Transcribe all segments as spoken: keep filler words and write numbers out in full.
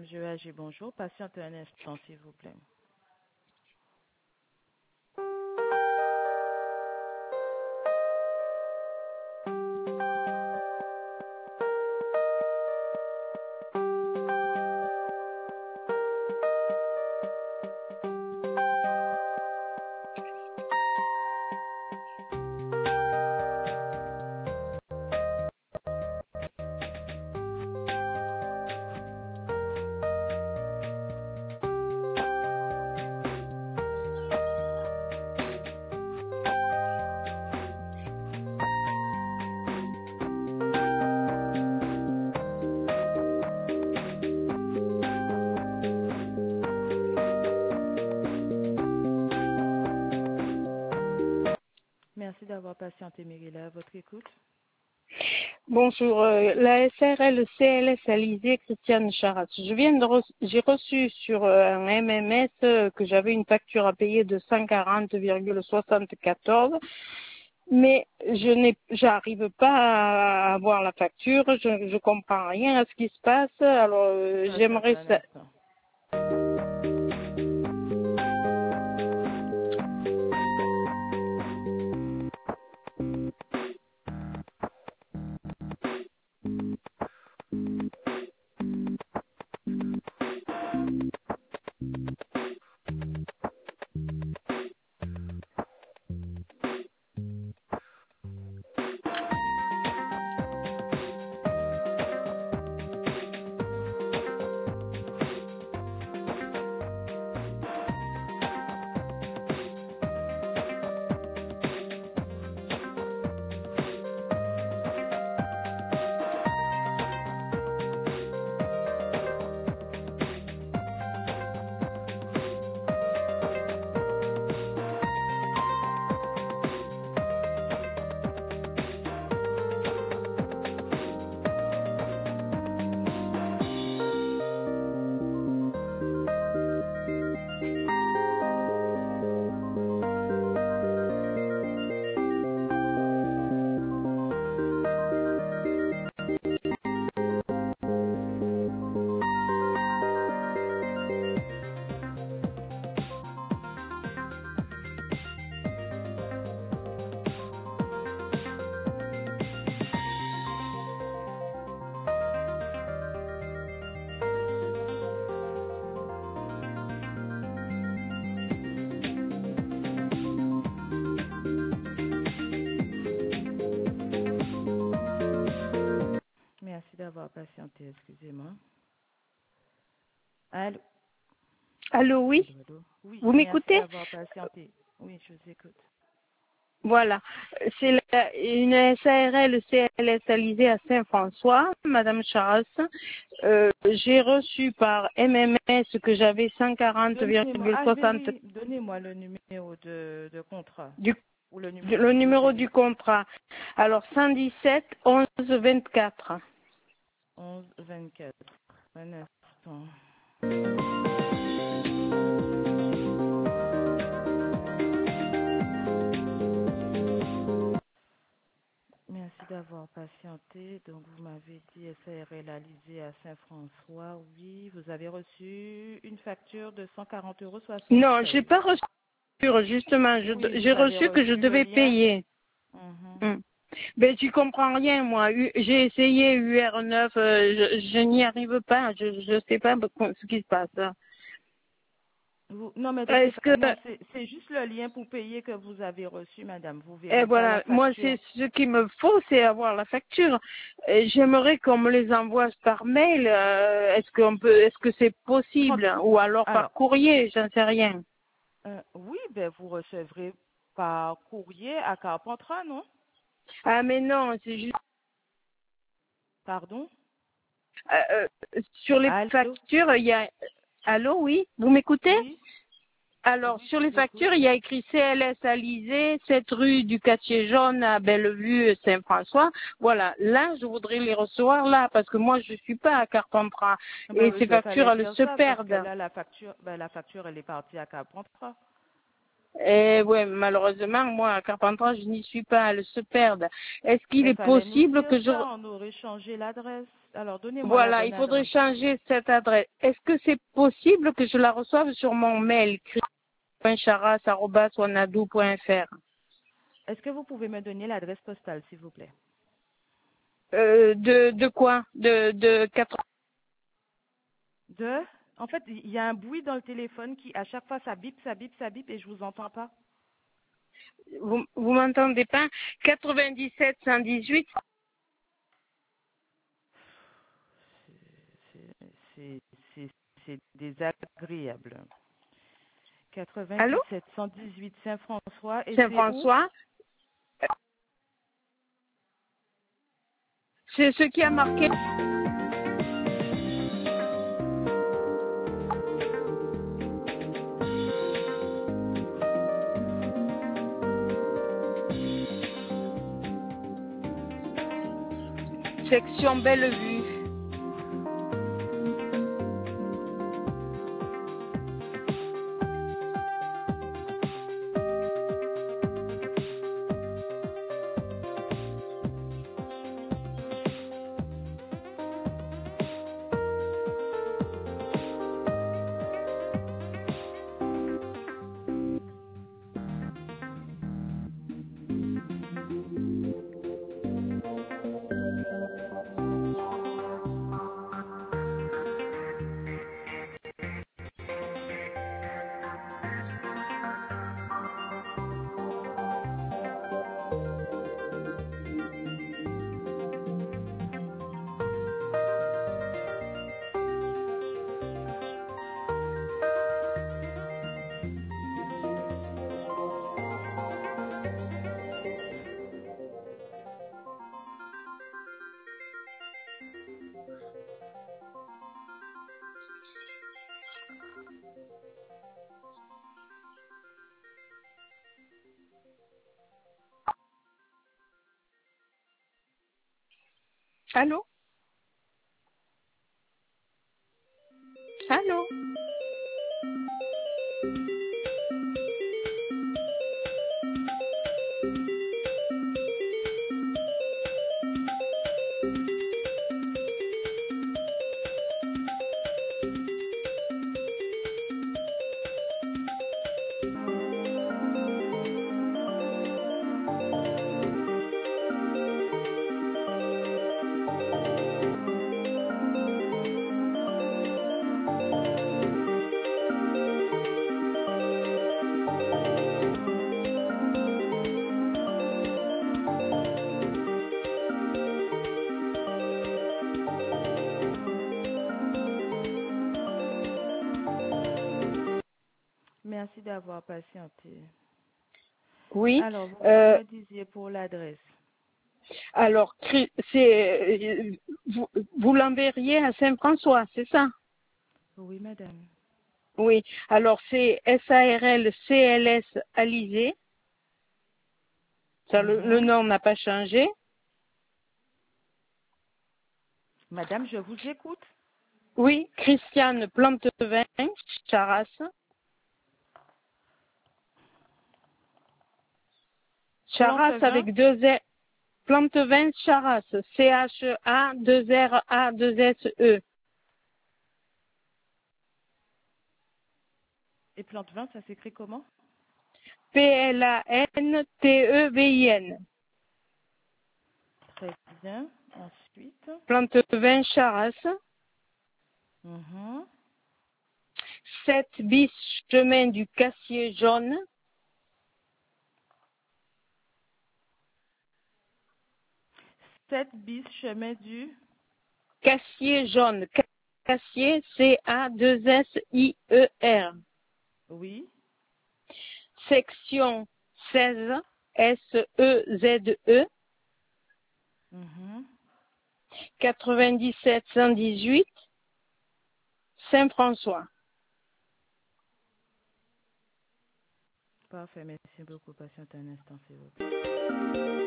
Je vais agir. Bonjour. Patientez un instant, s'il vous plaît. Merci d'avoir patienté, Mérila. À votre écoute. Bonjour, euh, la S R L C L S Alizé Christiane Charat. Je viens de re- j'ai reçu sur euh, un M M S euh, que j'avais une facture à payer de cent quarante virgule soixante-quatorze, mais je n'ai, j'arrive pas à avoir la facture. Je, je comprends rien à ce qui se passe. Alors euh, Patientez j'aimerais un ça. instant. Merci d'avoir patienté. Excusez-moi. Allô? Allô, oui, Allô, allô? Oui, vous merci m'écoutez? d'avoir patienté. Oui, je vous écoute. Voilà, c'est la- une S A R L C L S Alizé à Saint-François, Madame Charas. Euh, j'ai reçu par M M S que j'avais cent quarante Donnez-moi, virgule ah, je vais, soixante oui, donnez-moi le numéro de, de contrat du ou le du- numéro, le s'il vous numéro plaît. du contrat. Alors cent dix-sept onze vingt-quatre. onze vingt-quatre. Un instant. Merci d'avoir patienté. Donc, vous m'avez dit S A R L Alizé à Saint-François. Oui, vous avez reçu une facture de cent quarante euros Non, j'ai soixante-treize. pas reçu justement. je- Oui, J'ai vous avez reçu que je reçu le devais lien. payer. Mhm. Hmm. Ben, j'y comprends rien, moi. U- J'ai essayé U R neuf, euh, je, je n'y arrive pas. Je ne sais pas ce qui se passe. Vous- non, mais de toute Est-ce façon, que, non, c'est c'est juste le lien pour payer que vous avez reçu, madame. Vous et verrez pas la voilà, moi, facture. c'est ce qu'il me faut, c'est avoir la facture. Et j'aimerais qu'on me les envoie par mail. euh, est-ce qu'on peut, est-ce que c'est Quand- possible, ou alors par alors, courrier, j'en sais rien. euh, oui, ben vous recevrez par courrier à Carpentras, non? Ah, mais non, c'est juste Pardon? euh, euh, sur les Allô? factures, il y a. Allô, oui, vous m'écoutez? Oui, Alors, oui, sur je les vous écoute. factures, il y a écrit C L S Alizé, cette rue du Quartier Jaune à Bellevue, Saint-François. Voilà, là, je voudrais les recevoir là, parce que moi, je suis pas à Carpentras. Ben Et oui, ces ben factures, fallait elles dire se ça parce que perdent. là, la facture, ben la facture, elle est partie à Carpentras. Et ouais, malheureusement, moi, à Carpentras, je n'y suis pas, elles se perdent. Est-ce qu'il Il est fallait nous possible dire que je... ça, on aurait changé l'adresse. Alors, donnez-moi la Voilà, bonne il faudrait adresse. changer cette adresse. Est-ce que c'est possible que je la reçoive sur mon mail, charas arobase wanadoo point f r? Est-ce que vous pouvez me donner l'adresse postale, s'il vous plaît? euh, de, de quoi? De, de quatre... De En fait, il y a un bruit dans le téléphone qui, à chaque fois, ça bip, ça bip, ça bip et je vous entends pas. Vous, vous m'entendez pas? quatre-vingt-dix-sept cent dix-huit. C'est c'est- c'est- c'est désagréable. Allô? quatre-vingt-dix-sept cent dix-huit Saint-François et c'est où? Saint-François. C'est ce qui a marqué. Section Bellevue. Allô? Allô? Merci d'avoir patienté. Oui. Alors, vous, vous Euh, me disiez pour l'adresse. alors, Cri- c'est, euh, vous, vous l'enverriez à Saint-François, c'est ça? Oui, madame. Oui. Alors, c'est S A R L C L S Alizé. Ça, le, le Mhm. nom n'a pas changé. Madame, je vous écoute. Oui. Christiane Plantevin, Charas. Charas Plantevin avec deux R. Plantevin, Charas. C H A, deux R A, deux S E. et Plantevin, ça s'écrit comment? P L A N T E V I N. Très bien. Ensuite. Plantevin, Charas. Mhm. sept bis chemin du Cassier jaune. sept bis chemin du. Cassier jaune. Cassier, C A deux S I E R. Oui. Section seize, S E Z E. Mhm. quatre-vingt-dix-sept cent dix-huit. Saint-François. Parfait. Merci beaucoup. Patiente un instant, s'il vous plaît.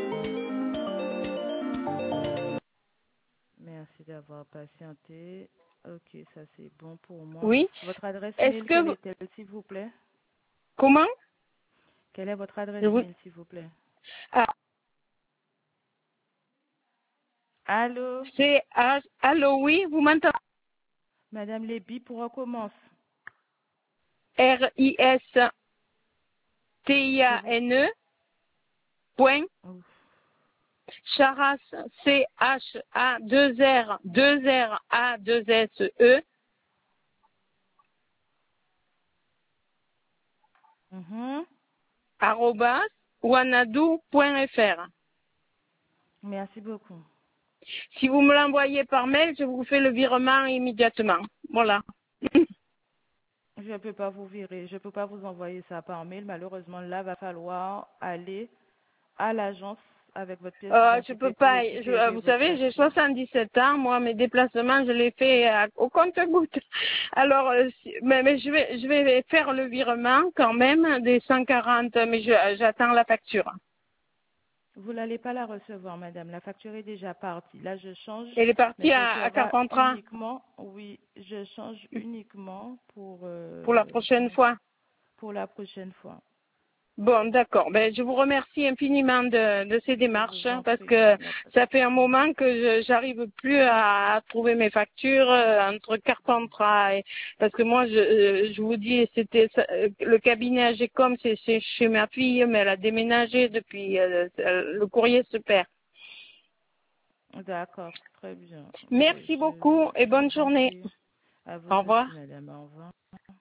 Merci d'avoir patienté. Ok, ça c'est bon pour moi. Oui. Votre adresse Est-ce mail, que quelle vous- est-elle, s'il vous plaît? comment? Quelle est votre Je adresse vous- mail, s'il vous plaît? Ah, Allô? c'est H. Allô, oui, vous m'entendez? Madame Léby, pour recommence. R I S T I Je A vous... N E point Ouf. Charas C H A deux R deux R A deux S E Mhm. arrobas wanadoo point F R. Merci beaucoup. Si vous me l'envoyez par mail, je vous fais le virement immédiatement. Voilà. Je ne peux pas vous virer, je ne peux pas vous envoyer ça par mail. Malheureusement, là, va falloir aller à l'agence avec votre pièce Euh, je peux d'identité pour pas. Je- euh, récupérer vous votre savez, j'ai facture. soixante-dix-sept ans. Moi, mes déplacements, je les fais à- au compte-gouttes. Alors, euh, si- mais, mais je vais, je vais faire le virement quand même des cent quarante. Mais je- j'attends la facture. Vous n'allez pas la recevoir, madame. La facture est déjà partie. Là, je change, Elle est mais partie ce à, à sera Carpentras uniquement, oui, je change uniquement pour, pour la euh, prochaine fois. pour la prochaine fois. Bon, d'accord. Ben, je vous remercie infiniment de, de ces Je démarches vous hein, en parce prie. que Il n'y a pas de ça fait un souci. moment que je j'arrive plus à, à trouver mes factures euh, entre Carpentras et parce que moi je, euh, je vous dis c'était ça- euh, le cabinet A G com c'est c'est chez ma fille mais elle a déménagé depuis euh, euh, le courrier se perd. D'accord, très bien. Ben, Merci je, beaucoup et je bonne vous en journée. prie. À vous Au revoir. aussi, madame. Au revoir.